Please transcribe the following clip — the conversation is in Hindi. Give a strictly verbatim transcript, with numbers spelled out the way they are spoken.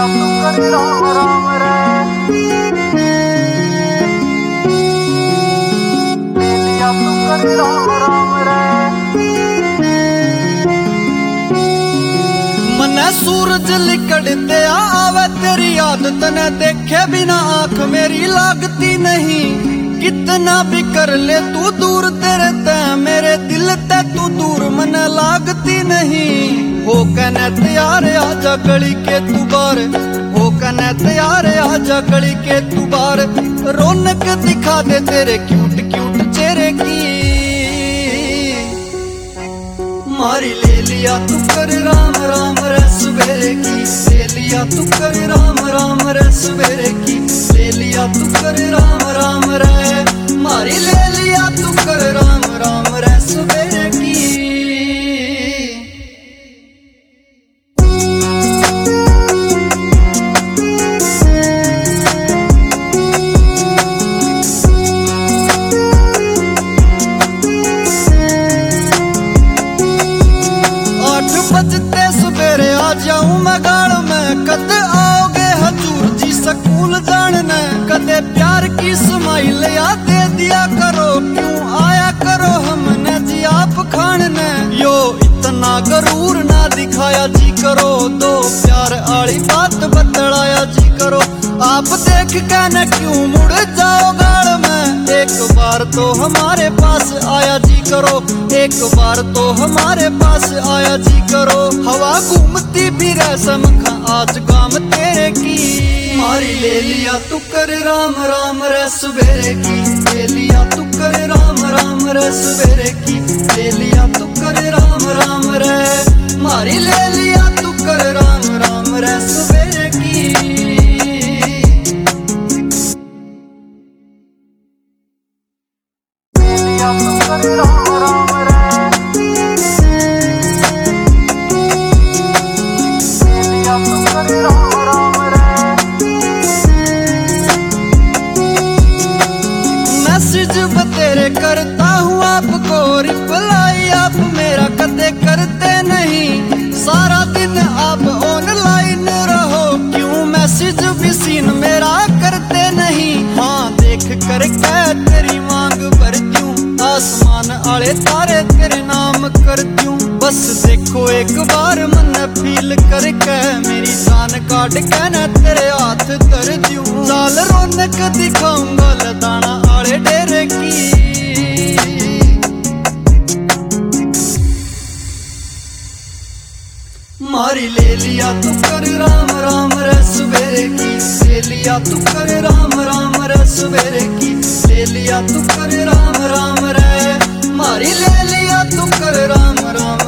लिया तू कर राम राम रे, ले लिया तू कर राम राम रे। मने सूरज लिकड़ते आवे तेरी आदत ने देखे बिना आंख मेरी लागती नहीं। कितना भी कर ले तू दूर तेरे ते मेरे दिल ते तू दूर मन लागती नहीं। हो कने तैयार आजा गली के तू बार, हो कने तैयार आजा गली के तू बार। रौनक दिखा दे तेरे क्यूट क्यूट चेहरे की। मारी ले लिया तू कर राम राम रे सवेरे की, ले लिया तू कर राम राम रे सवेरे की, ले लिया तू कर राम राम रे। मारी ले लिया तू कर राम राम रे सवेरे की। आठ बजते सवेरे आ जाऊं मैं गाड़ में, कद आओगे हजूर जी स्कूल जानने। कदे प्यार की स्माइल याद दे दिया करो, क्यों आया करो हमने जी आप खाने। यो इतना गरूर ना दिखाया जी करो, दो प्यार आली बात बतलाया जी करो। आप देख के न क्यों मुड़ जाओ गाड़ में, एक बार तो हमारे पास आया जी करो, एक बार तो हमारे पास आया जी करो। हवा घूमती भी रसम खा आज गाम तेरे की। मारी ले लिया तू कर राम राम रे सवेरे की, ले लिया तू कर राम राम रे सवेरे की, ले लिया तू कर राम राम रे। मारी ले लिया तू कर राम राम रे सवेरे की। ले लिया तू कर राम राम रे, ले लिया तू कर राम राम रे। मैसेज बतेरे करता हूँ आपको रिप्लाई, आप मेरा कदे करते नहीं। सारा दिन आप ऑनलाइन रहो, क्यों मैसेज भी सीन मेरा करते नहीं। हाँ देख कर कह तेरी मांग भर दूं, आसमान आले तारे तेरे नाम कर दूं। बस देखो एक बार मन फील करके, मेरी जान काट के न तेरे हाथ धर दूं। लाल रौनक दिखाऊंगा लदाना आले डेरे की। मारी ले लिया तू कर राम राम रे सवेरे की, ले लिया तू कर राम राम रे सवेरे की, ले लिया तू कर राम राम रे। मारी ले लिया तू कर राम राम